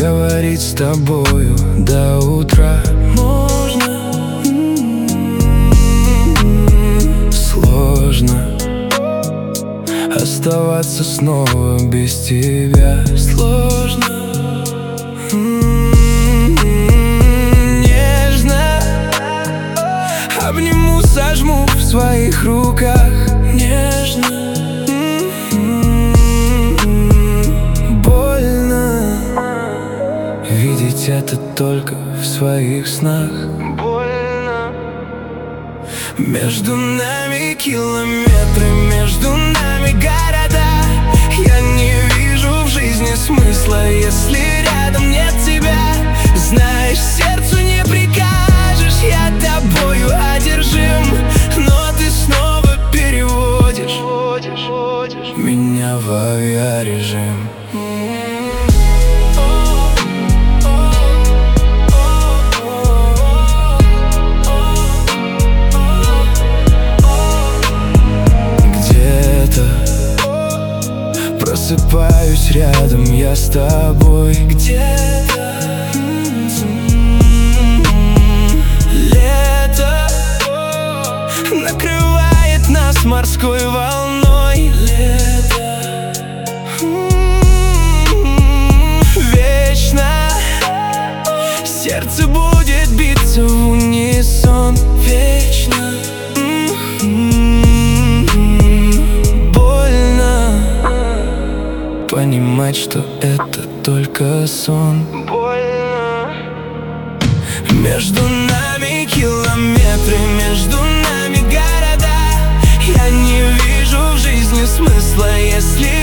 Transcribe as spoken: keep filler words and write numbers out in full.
говорить с тобою до утра. Можно. Сложно оставаться снова без тебя. Сложно. Нежно обниму, сожму в своих руках. Нежно. Больно видеть это только в своих снах. Больно. Между нами километры, между нами города. Я не вижу в жизни смысла, если рядом нет тебя. Знаешь, сердцу не прикажешь, я тобою одержим, но ты снова переводишь меня в авиарежим. Просыпаюсь рядом я с тобой. Где-то лето накрывает нас морской волной. Лето вечно сердце будет биться в унисон. Вечно. Понимать, что это только сон. Больно. Между нами километры, между нами города. Я не вижу в жизни смысла, если